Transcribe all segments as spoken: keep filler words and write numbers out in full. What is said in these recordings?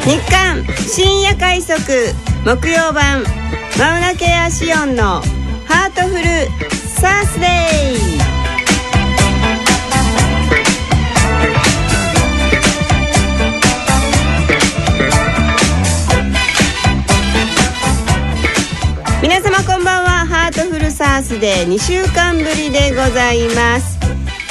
日刊深夜快速木曜版マウナケアシオンのハートフルサースデー。皆様こんばんは。ハートフルサースデーにしゅうかんぶりでございます。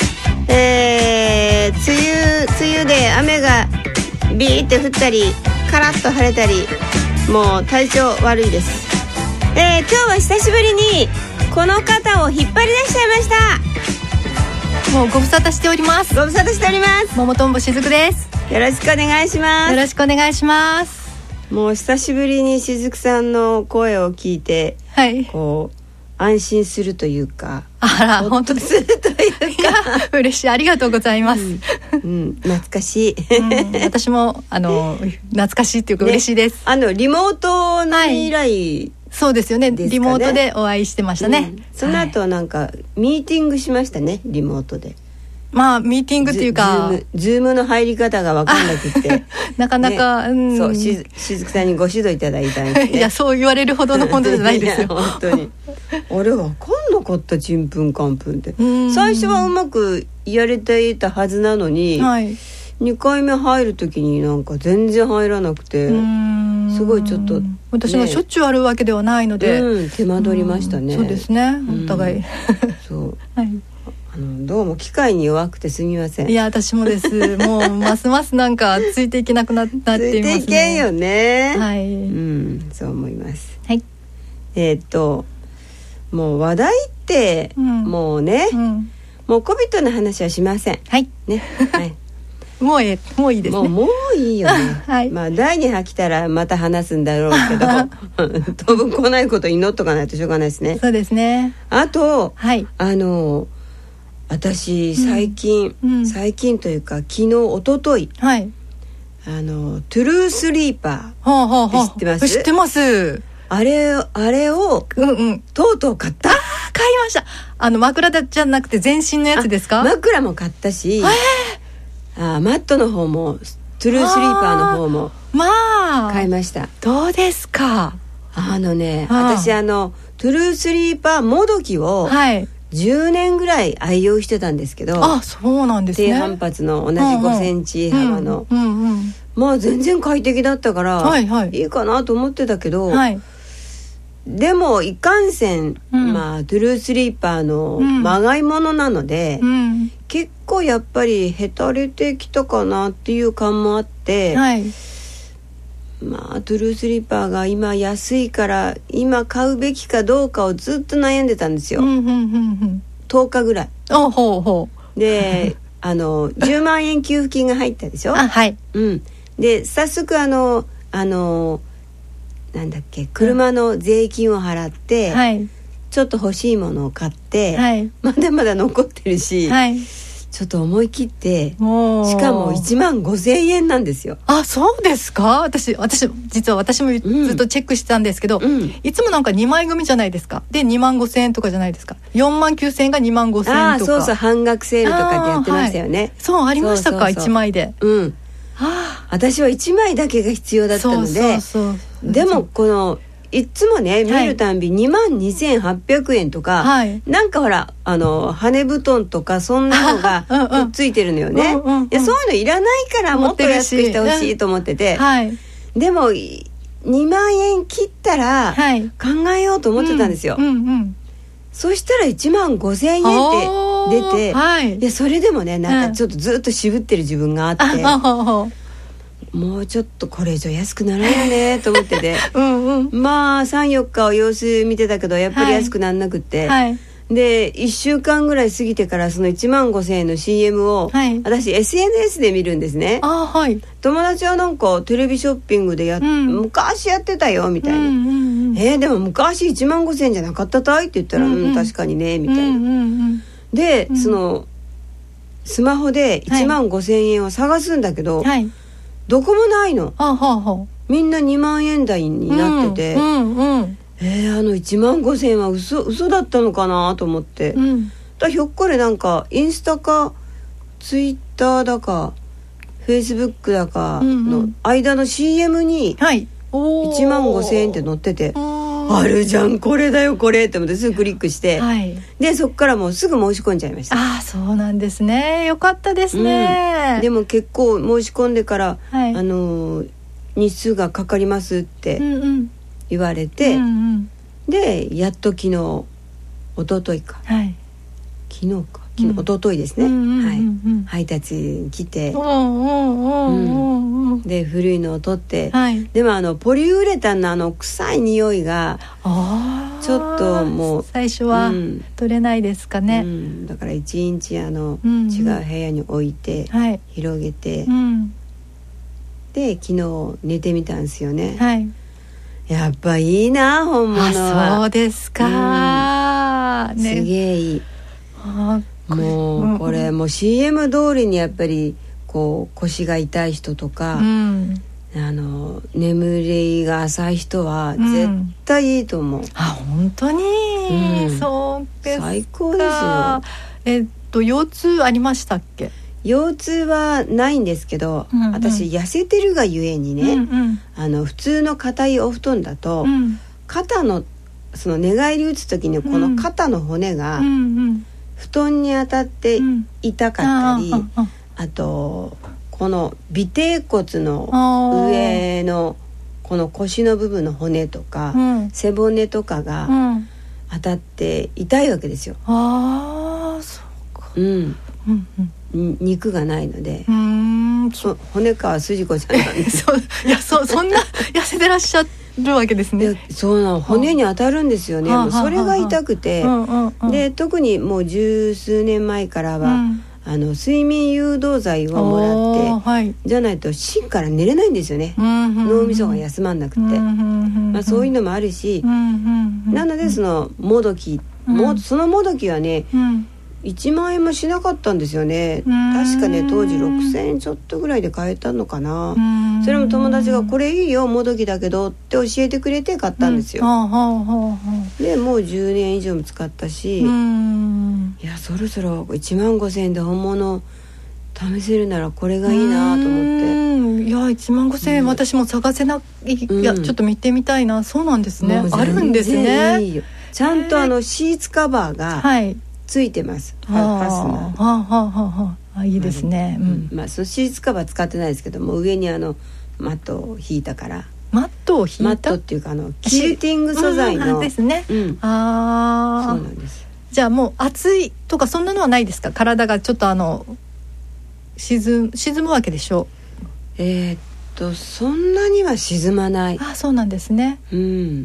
えー、梅雨梅雨で雨がビーって降ったりカラッと晴れたり、もう体調悪いです。えー、今日は久しぶりにこの方を引っ張り出しちゃいました。 もうご無沙汰しております。 ご無沙汰しております。 桃とんぼしずくです。 よろしくお願いします。 よろしくお願いします。 もう久しぶりにしずくさんの声を聞いて、はい、こう安心するというか、 あら本当するというか嬉しい、ありがとうございます、うんうん、懐かしい、 うん、私もあの懐かしいっていうか嬉しいです、ね、 あのリモートの以来、はい、 そうですよね、リモートでお会いしてましたね、 うん、その後なんか、はい、ミーティングしましたね、リモートで。 まあミーティングっていうかズ, ズ, ズームの入り方が分かんなくてなかなか、ね、うん、 そう し, しずくさんにご指導いただいたんです、ね、 いやそう言われるほどの本当じゃないですよ本当にあれ分かんなかった、ちんぷんかんぷんで。最初はうまくやれていたはずなのに、はい、にかいめ入る時になんか全然入らなくて、すごいちょっと、ね、 私もしょっちゅうあるわけではないので、 うん、手間取りましたね。 そうですね、お互いそう、はいどうも機械に弱くてすみません。 いや私もです。もうますますなんかついていけなくなっていますね。ついていけんよね。 はい、 うん、そう思います。 はい。 えー、っともう話題って、うん、もうね、うん、もう コビッド の話はしません。 はいね。はい。 もうえもういいですね。 もうもういいよね。はい。まあだいに波来たらまた話すんだろうけど、当分来ないこと祈っとかないとしょうがないですね。 そうですね。 あと、 はい、 あの。私最近、うん、最近というか昨日一昨日、はい、あのトゥルースリーパーって知ってます？ 知ってます。 あれあれを、うんうん、とうとう買った。 あ買いました。あの枕じゃなくて全身のやつですか？ 枕も買ったし、あマットの方もトゥルースリーパーの方もまあ買いました。 どうですか？ あのね、私あのトゥルースリーパーもどきを、はいじゅうねんぐらい愛用してたんですけど、 あ、そうなんですね。 低反発の同じごセンチ幅の、うんうんうんうん、まあ全然快適だったから、はいはい、いいかなと思ってたけど、はい、でもいかんせん、うん、まあトゥルースリーパーのまがいものなので、うん、結構やっぱりへたれてきたかなっていう感もあって、はい、まあトゥルースリーパーが今安いから今買うべきかどうかをずっと悩んでたんですよ、うんうんうんうん、とおかぐらい。 おほうほうであのじゅうまんえん給付金が入ったでしょ。 あ、はい、 うん、で早速あのあのなんだっけ車の税金を払って、はい、ちょっと欲しいものを買って、はい、まだまだ残ってるし、はい、ちょっと思い切ってしかもいちまんごせんえんなんですよ。 あ、そうですか。私私実は私もずっとチェックしてたんですけど、うん、いつもなんかにまい組じゃないですか。でにまんごせんえんとかじゃないですか。よんまんきゅうせんえんがにまんごせんえんとか。あ、 そうそう、半額セールとかでやってましたよね、はい、 そうありましたか。そうそうそう、いちまいで、 うん、はあ、私はいちまいだけが必要だったので、そうそうそう、でもこのいつもね見るたんびにまんにせんはっぴゃくえんとか、はい、なんかほらあの羽布団とかそんなのがくっついてるのよね、うんうんうん、いやそういうのいらないからもっと安くしてほしいと思ってて、うん、はい、でもにまんえん切ったら考えようと思ってたんですよ、はい、うんうんうん、そしたらいちまんごせんえんって出て、はい、いやそれでもねなんかちょっとずっと渋ってる自分があって、うん、もうちょっとこれ以上安くならないよねと思っててうん、うん、まあ さんよっか様子見てたけどやっぱり安くならなくって、はい、でいっしゅうかんぐらい過ぎてからそのいちまんごせんえんの シーエム を、はい、私 エスエヌエス で見るんですね。あ、はい、友達はなんかテレビショッピングでやっ、うん、昔やってたよみたいな、うんうんうん、えー、でも昔いちまんごせんえんじゃなかったたいって言ったら、うんうん、確かにねみたいな、うんうんうん、で、うん、そのスマホでいちまんごせんえんを探すんだけど、はい、どこもないの。はあはあ、みんなにまんえん台になってて、うんうんうん、えー、あのいちまんごせんえんは嘘、嘘だったのかなと思って、うん、だひょっこりなんかインスタかツイッターだかフェイスブックだかの間の シーエム にいちまんごせんえんって載ってて、あるじゃんこれだよこれって思ってすぐクリックして、はい、でそこからもうすぐ申し込んじゃいました。 ああそうなんですね。よかったですね、 うん、でも結構申し込んでから、はい、あの日数がかかりますって言われて、うんうん、でやっと昨日一昨日か、はい、昨日か昨日、うん、一昨日ですね、うんうんうんうん、はい、配達に来て、で古いのを取って、はい、でもあのポリウレタンのあの臭い匂いがちょっともう最初は取れないですかね、うん、 だから一日あの、うんうん、違う部屋に置いて、はい、広げて、うん、で昨日寝てみたんですよね、はい、やっぱいいな本物は。 あそうですか、 うんね、すげえいい。あもうこれもう シーエム 通りにやっぱりこう腰が痛い人とか、うん、あの眠りが浅い人は絶対いいと思う、うん、 あ本当に、うん、そうですか。 最高ですよ。 えっと腰痛ありましたっけ？ 腰痛はないんですけど、うんうん、私痩せてるがゆえにね、うんうん、あの普通の硬いお布団だと、うん、肩のその寝返り打つ時にこの肩の骨が、うんうんうん布団に当たって痛かったり、うん、あ, あとこの尾てい骨の上のこの腰の部分の骨とか、うん、背骨とかが当たって痛いわけですよ。ああそうか、うんうんうん、肉がないので、うーんそ骨川筋子ちゃんなんですそういや そ, そんな痩せてらっしゃるわけですね。 そうなの骨に当たるんですよね。もうそれが痛くて、で特にもう十数年前からは、うん、あの睡眠誘導剤をもらって、はい、じゃないと芯から寝れないんですよね、うんうんうん、脳みそが休まんなくて、うんうんうんまあ、そういうのもあるし、うんうんうん、なのでそのもどき、うん、もそのもどきはね、うんいちまんえんもしなかったんですよね。確かね当時ろくせんえんちょっとぐらいで買えたのかな。それも友達がこれいいよもどきだけどって教えてくれて買ったんですよ、うんはあはあ、でもうじゅうねん以上も使ったし、うんいやそろそろいちまんごせんえんで本物試せるならこれがいいなと思って。 いやいちまんごせんえん、うん、私も探せない、いやちょっと見てみたいな。そうなんですね。あるんですね。いいよちゃんとあのシーツカバーが、はいついてます。ファスナー。はあはあはあ、あいいですね。うん。 まあそのシーツカバー使ってないですけども上にあのマットを引いたから。 マットを引いた。 マットっていうかあのキルティング素材の。 うん、ですね。うん、ああ。そうなんです。じゃあもう暑いとかそんなのはないですか？体がちょっとあの沈沈むわけでしょう。 えー、っとそんなには沈まない。 あそうなんですね。うん。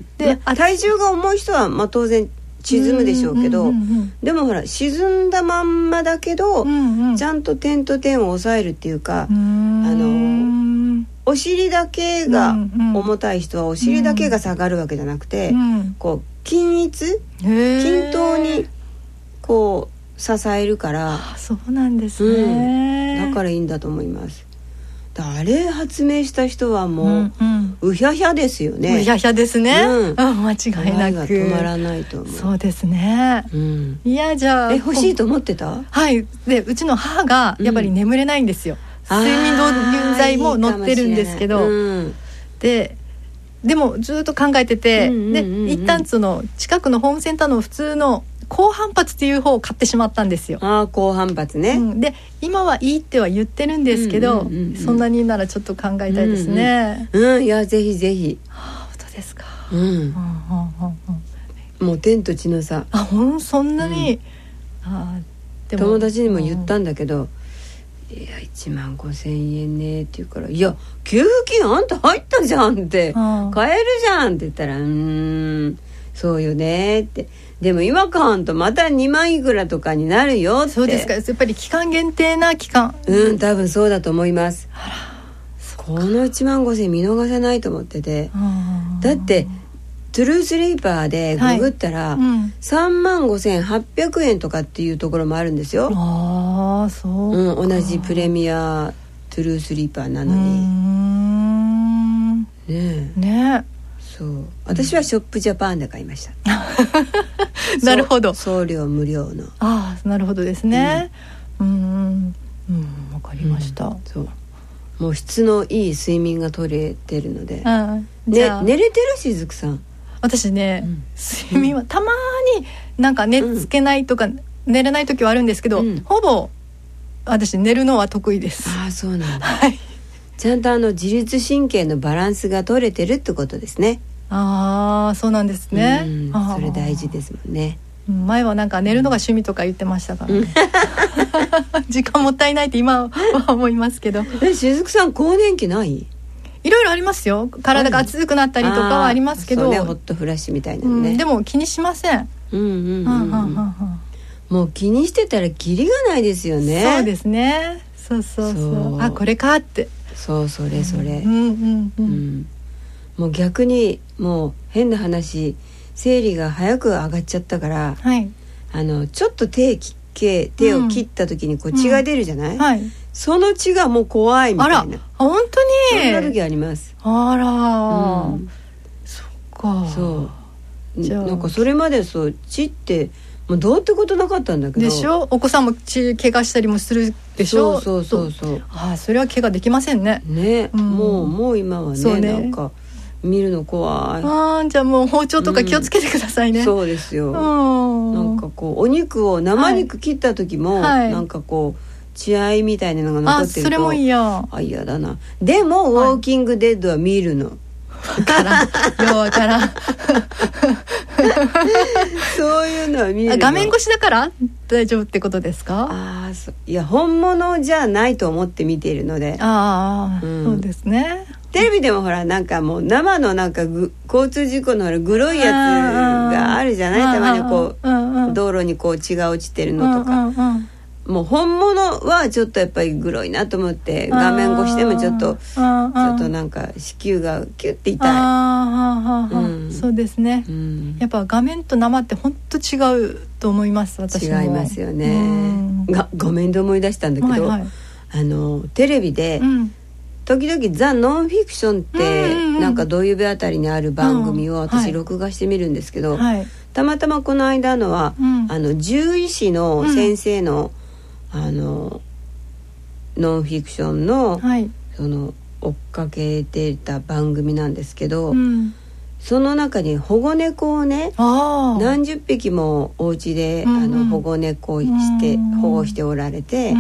で、まあ、体重が重い人はまあ当然。沈むでしょうけど、うんうんうんうん、でもほら沈んだまんまだけど、うんうん、ちゃんと点と点を抑えるっていうか、うあのお尻だけが重たい人はお尻だけが下がるわけじゃなくて、うん、こう均一均等にこう支えるから。 あそうなんですね、 うん、だからいいんだと思います。あれ発明した人はもう、うんうん、うひゃひゃですよね。 うひゃひゃですね、うん、間違いなく止まらないと思う。 そうですね、うん、いやじゃあえ欲しいと思ってた？ はいでうちの母がやっぱり眠れないんですよ、うん、睡眠導入剤も載ってるんですけど、うん、ででもずっと考えてて、うんうんうんうん、で一旦その近くのホームセンターの普通の高反発っていう方を買ってしまったんですよ。 ああ高反発ね、うん、で今はいいっては言ってるんですけど、うんうんうんうん、そんなにならちょっと考えたいですね、 うん、うんうん、いやぜひぜひ。 はあ、本当ですか、 うんうんうんうん、もう天と地の差。 あほんそんなに、 うん、あでも友達にも言ったんだけど、うん、いやいちまんごせんえんねって言うからいや給付金あんた入ったじゃんって買えるじゃんって言ったらうーんそうよねってでも今買わんとまたにまんいくらとかになるよって。 そうですか。やっぱり期間限定な期間。 うん多分そうだと思います。あらこのいちまんごせん見逃せないと思っててだってトゥルースリーパーでググったら、はいうん、さんまんごせんはっぴゃくえんとかっていうところもあるんですよ。 ああそうか、 うん、同じプレミアトゥルースリーパーなのに。うーんねえねえそう私はショップジャパンで買いましたなるほど送料無料の。 ああなるほどですね、うん、うんうんわかりました、うん、そうもう質のいい睡眠が取れてるので、 うんね、寝れてるしずくさん。 私ね、うん、睡眠はたまになんか寝つけないとか、うん、寝れない時はあるんですけど、うん、ほぼ私寝るのは得意です。 ああそうなんだ、 はい、 ちゃんとあの自律神経のバランスが取れてるってことですね。 ああそうなんですね、 うん、それ大事ですもんね。 前はなんか寝るのが趣味とか言ってましたからね、うん、時間もったいないって今は思いますけど。 えしずくさん更年期ない？ いろいろありますよ。体が熱くなったりとかはありますけど、 そうね、ホットフラッシュみたいなね、 うん、でも気にしません。 うんうんうんうん、もう気にしてたらキリがないですよね。 そうですね。そうそうそう、そう、あこれかって。 そうそれそれ、 うんうんうんうん、 もう逆にもう変な話生理が早く上がっちゃったから、 はい、 あのちょっと手手手を切った時にこう血が出るじゃない、 うんはい、 その血がもう怖いみたいな。あら本当にそんな時あります。 あら、うん、そっか。 そうじゃあなんかそれまでそう血ってもうどうってことなかったんだけど。 でしょ。お子さんも血怪我したりもするでしょ。 そうそうそうそう。 あそれは怪我できませんね。 ね、うん、もうもう今は ね, ねなんか見るの怖い。 あじゃあもう包丁とか気をつけてくださいね、 うん、そうですよ、うん、なんかこうお肉を生肉切った時も、はい、なんかこう血合いみたいなのが残ってると、 あそれも嫌。 あ嫌だな。でも、はい、ウォーキングデッドは見るのからようわからんそういうのは見るの。 画面越しだから大丈夫ってことですか？ あそいや本物じゃないと思って見ているので。 ああ、うん、そうですね。 テレビでもほらなんかもう生のなんかぐ交通事故のほらグロいやつがあるじゃない。たまにこう、うんうん、道路にこう血が落ちてるのとか、うんうんうん、もう本物はちょっとやっぱりグロいなと思って画面越しでもちょっとちょっとなんか子宮がキュッて痛い。あ、 うん、そうですね、うん、やっぱ画面と生って本当違うと思います。私も違いますよね、うん、が画面で思い出したんだけど、はいはい、あのテレビで、うん時々ザ・ノンフィクションって、うんうん、なんか土曜日あたりにある番組を私録画してみるんですけど、はい、たまたまこの間のは、うん、あの獣医師の先生の、うん、あのノンフィクションの、はい、その追っかけてた番組なんですけど、うん、その中に保護猫をね何十匹もお家で、うんうん、あの保護猫をして、うん、保護しておられて、うん、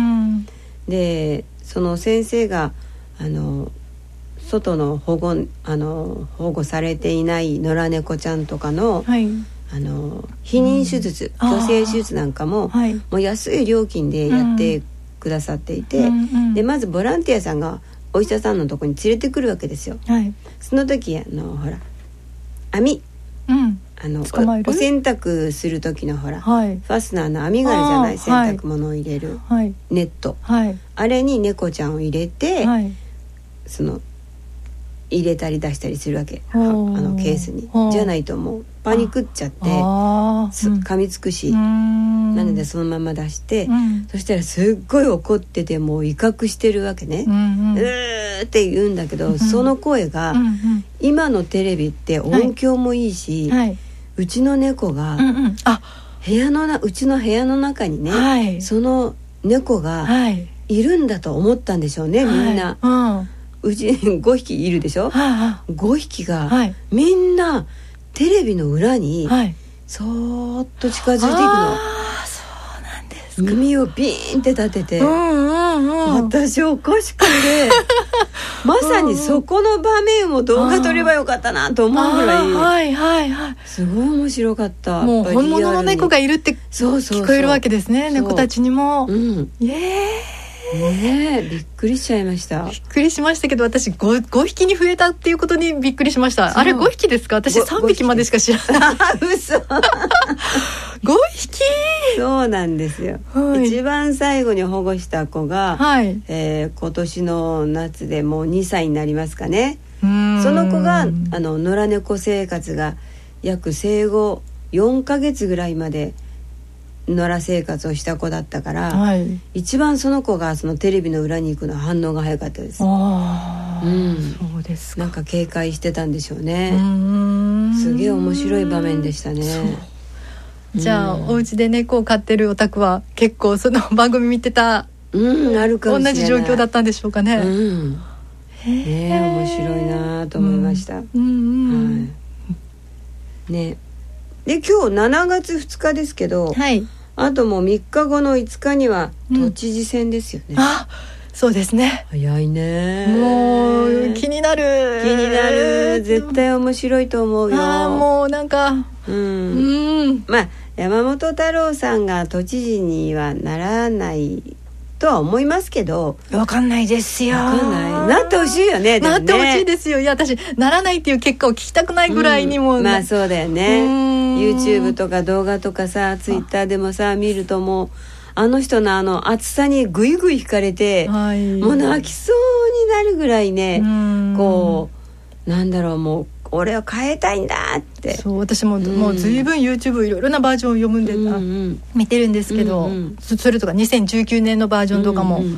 でその先生があの外の保護あの保護されていない野良猫ちゃんとかの、はい、あの避妊手術、うん、去勢手術なんかも、はい、もう安い料金でやってくださっていて、うん、でまずボランティアさんがお医者さんのとこに連れてくるわけですよ、はい、その時あのほら網、うん、あの お, お洗濯する時のほら、はい、ファスナーの網があるじゃない。洗濯物を入れる、はい、ネット、はい、あれに猫ちゃんを入れて、はいその入れたり出したりするわけ。あのケースにじゃないともうパニクっちゃって噛みつくし、うん、なのでそのまま出して、うん、そしたらすっごい怒っててもう威嚇してるわけね、うんうん、うーって言うんだけど、うん、その声が、うんうん、今のテレビって音響もいいし、はい、うちの猫が、うんうん、あ部屋のなうちの部屋の中にね、はい、その猫がいるんだと思ったんでしょうね、はい、みんな、はいうんうちごひきいるでしょ、はあはあ、ごひきが、はい、みんなテレビの裏に、はい、そーっと近づいていくの。あそうなんですか。耳をビーンって立てて、うんうんうん、私おかしくてまさにそこの場面を動画撮ればよかったなと思うぐらい、はいはいはい、すごい面白かった。 もう本物の猫がいるって聞こえるわけですね。猫たちにも、うん、イエーイねえびっくりしちゃいました。 びっくりしましたけど私 5, 5匹に増えたっていうことにびっくりしました。あれごひきですか？私さんびきまでしか知らない嘘ごひきそうなんですよ、はい、一番最後に保護した子が、はいえー、今年の夏でもうにさいになりますかね。うーんその子があの野良猫生活が約生後よんかげつぐらいまで野良生活をした子だったから、はい、一番その子がそのテレビの裏に行くのは反応が早かったです。あ、うん、そうですか。なんか警戒してたんでしょうね。うーんすげえ面白い場面でしたね。 じゃあお家で猫を飼ってるお宅は結構その番組見てた、うん、あるかもしれない。同じ状況だったんでしょうかね。うんね、面白いなと思いました、うんうんうんはいね、で今日しちがつふつかですけど、はい、あともうみっかごのいつかには都知事選ですよね、 うん、あそうですね早いねもう気になる気になる絶対面白いと思うよあもうなんかうん、うん、まあ山本太郎さんが都知事にはならないとは思いますけど分かんないですよ分かんないなってほしいよ ね, ねなってほしいですよいや私ならないっていう結果を聞きたくないぐらいにも、 うん、まあそうだよね YouTube とか動画とかさ Twitter でもさ見るともうあの人のあの熱さにグイグイ惹かれて、はい、もう泣きそうになるぐらいねこうなんだろうもう俺を変えたいんだってそう私も、うん、もう随分 YouTube いろいろなバージョンを読むんで、うんうん、見てるんですけど、うんうん、それとかにせんじゅうきゅうねんのバージョンとかも、うんうんうん、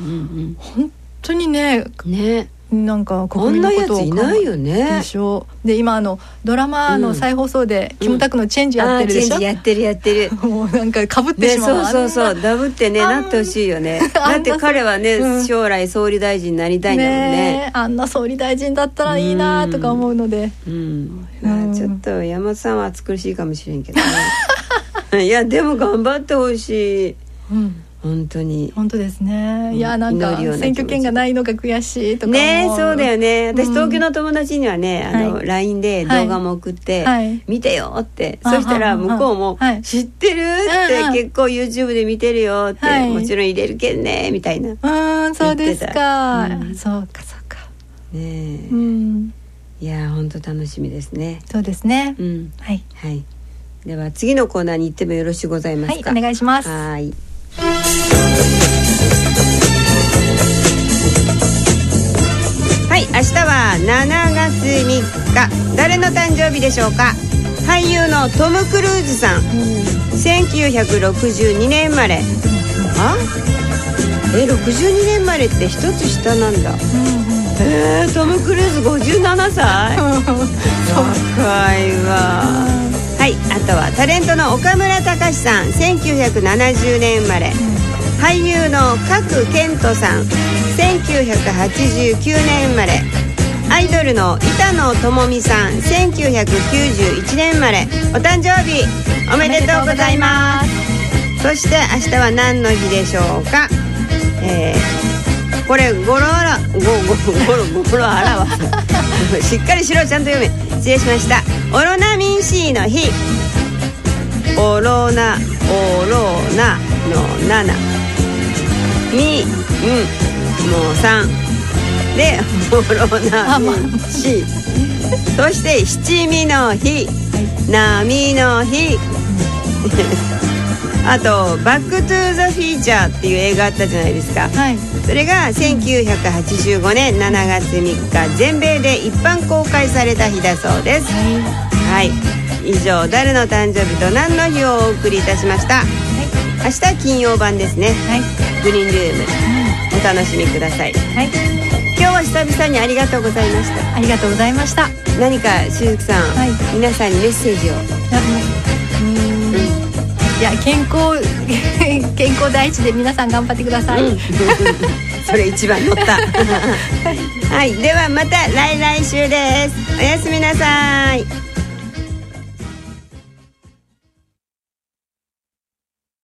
本当にねねなんか国民のことを考えこんなやついないよねでしょで今あのドラマの再放送で、うん、キムタクのチェンジやってるでしょ、 うん、チェンジやってるやってるもうなんかかぶってしまう、 ね、そうそうそうダブってねなってほしいよねだって彼はね、うん、将来総理大臣になりたいんだもん ね, ねあんな総理大臣だったらいいなとか思うので、 うんうんまあ、ちょっと山本さんは暑苦しいかもしれんけどねいやでも頑張ってほしい、うん本当に本当ですね、うん、いやなんか選挙権がないのが悔しいとかねそうだよね私、うん、東京の友達にはねあの、はい、ライン で動画も送って、はい、見てよって、はい、そしたら向こうも、はい、知ってるって、結構 YouTube で見てるよって、はい、もちろん入れるけんねみたいなうんそうですか、うん、そうかそうかねえ、うん、いや本当楽しみですねそうですね、 うん、はい、はい、では次のコーナーに行ってもよろしゅうございますか。 はいお願いします。 はいはい、明日はしちがつみっか誰の誕生日でしょうか。俳優のトム・クルーズさん、うん、せんきゅうひゃくろくじゅうにねん生まれ、うん、あえろくじゅうにねん生まれって一つ下なんだ、うんうん、えー、トム・クルーズごじゅうななさい若いわ、はい、あとはタレントの岡村隆史さんせんきゅうひゃくななじゅうねん生まれ、うん、俳優の賀来賢人さんせんきゅうひゃくはちじゅうきゅうねん生まれ、アイドルの板野友美さんせんきゅうひゃくきゅうじゅういちねん生まれ、お誕生日おめでとうございます。そして明日は何の日でしょうか。えー、これゴロあらゴゴゴロゴロあらはしっかりしろちゃんと読め失礼しました。オロナミン C の日、オロナオロナのななみんもうさんでオロナミン C そして七味の日、波の日あとバックトゥーザフィーチャーっていう映画あったじゃないですか、はい、それがせんきゅうひゃくはちじゅうごねんしちがつみっか全米で一般公開された日だそうです。はい、はい、以上誰の誕生日と何の日をお送りいたしました、はい、明日金曜版ですね、はい、グリーンルーム、うん、お楽しみください、はい、今日は久々にありがとうございました。 ありがとうございました。 何かしずくさん、はい、皆さんにメッセージを。 いや健康健康第一で皆さん頑張ってください、うん、 それ一番乗ったはい、ではまた来来週です。おやすみなさい。